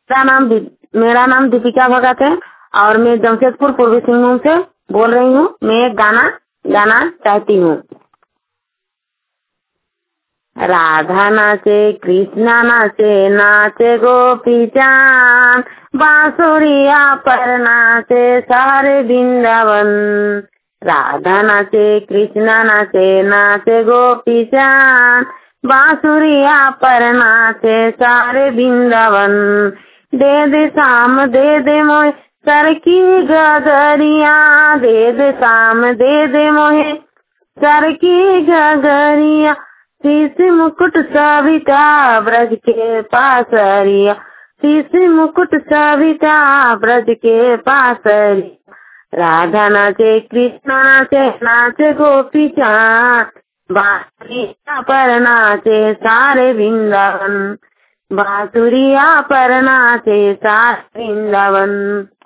मेरा नाम दीपिका भगत है और मैं जमशेदपुर पूर्वी सिंहभूम से बोल रही हूँ। मैं एक गाना गाना चाहती हूँ। राधा नाचे कृष्णा नाचे, नाचे गोपी चांद, बांसुरिया पर नाचे सारे वृंदावन। राधा नाचे कृष्णा नाचे, नाचे गोपी चांद, बांसुरिया पर नाचे सारे वृंदावन। दे दे शाम दे दे मोहे सर की गगरिया, दे दे शाम दे दे मोहे सर की गगरिया। शीश मुकुट सविता ब्रज के पासरिया, शीश मुकुट सविता ब्रज के पासरिया। राधा नाचे कृष्णा नाचे, नाचे गोपी चांद, बांसुरिया पर नाचे सारे वृंदावन। बांसुरिया पर नाचे सारे वृंदावन।